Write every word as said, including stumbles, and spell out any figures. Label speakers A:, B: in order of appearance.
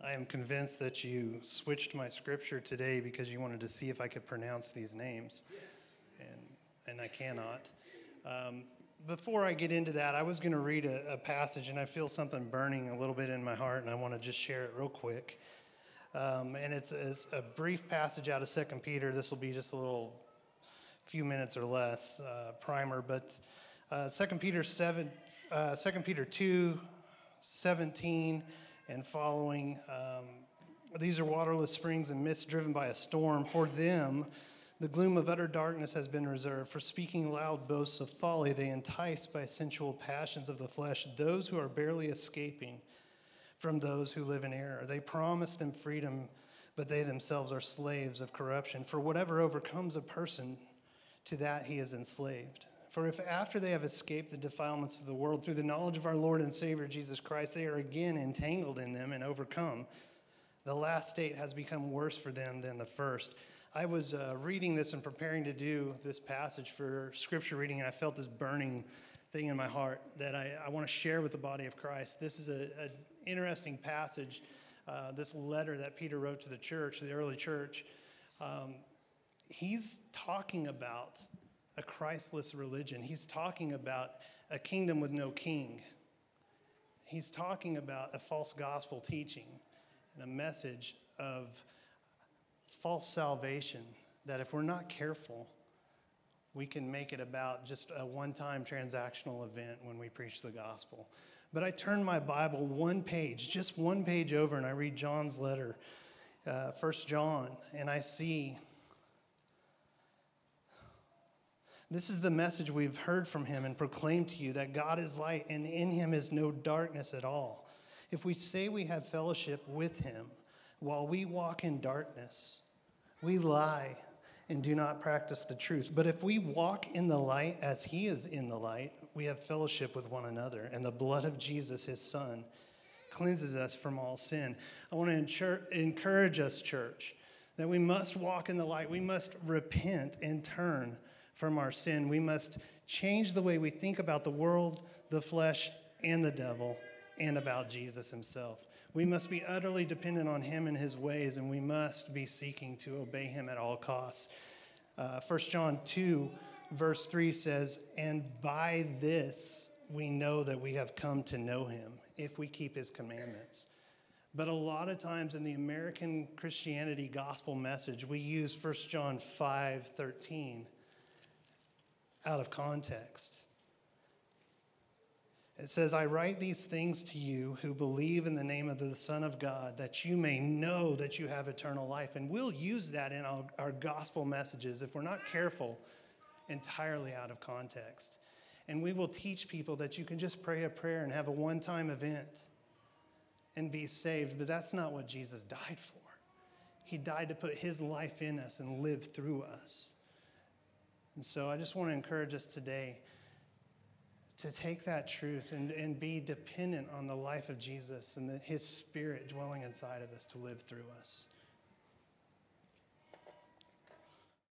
A: I am convinced that you switched my scripture today because you wanted to see if I could pronounce these names, and and I cannot. Um, before I get into that, I was going to read a, a passage, and I feel something burning a little bit in my heart, and I want to just share it real quick. Um, and it's, it's a brief passage out of Second Peter. This will be just a little few minutes or less uh, primer, but uh, Second Peter seven, uh, Second Peter two, seventeen. And following, um, these are waterless springs and mists driven by a storm. For them, the gloom of utter darkness has been reserved. For speaking loud boasts of folly, they entice by sensual passions of the flesh those who are barely escaping from those who live in error. They promise them freedom, but they themselves are slaves of corruption. For whatever overcomes a person, to that he is enslaved. For if after they have escaped the defilements of the world through the knowledge of our Lord and Savior Jesus Christ, they are again entangled in them and overcome, the last state has become worse for them than the first. I was uh, reading this and preparing to do this passage for scripture reading, and I felt this burning thing in my heart that I, I want to share with the body of Christ. This is an interesting passage, uh, this letter that Peter wrote to the church, the early church. Um, he's talking about a Christless religion. He's talking about a kingdom with no king. He's talking about a false gospel teaching and a message of false salvation that if we're not careful, we can make it about just a one-time transactional event when we preach the gospel. But I turn my Bible one page, just one page over, and I read John's letter, uh, First John, and I see this is the message we've heard from him and proclaimed to you, that God is light and in him is no darkness at all. If we say we have fellowship with him while we walk in darkness, we lie and do not practice the truth. But if we walk in the light as he is in the light, we have fellowship with one another, and the blood of Jesus, his son, cleanses us from all sin. I want to encourage us, church, that we must walk in the light. We must repent and turn from our sin. We must change the way we think about the world, the flesh, and the devil, and about Jesus himself. We must be utterly dependent on him and his ways, and we must be seeking to obey him at all costs. Uh, First John two, verse three says, "And by this we know that we have come to know him, if we keep his commandments." But a lot of times in the American Christianity gospel message, we use First John five thirteen out of context. It says, "I write these things to you who believe in the name of the Son of God, that you may know that you have eternal life." And we'll use that in our, our gospel messages, if we're not careful, entirely out of context. And we will teach people that you can just pray a prayer and have a one-time event and be saved. But that's not what Jesus died for. He died to put his life in us and live through us. And so I just want to encourage us today to take that truth and, and be dependent on the life of Jesus and the, his spirit dwelling inside of us to live through us.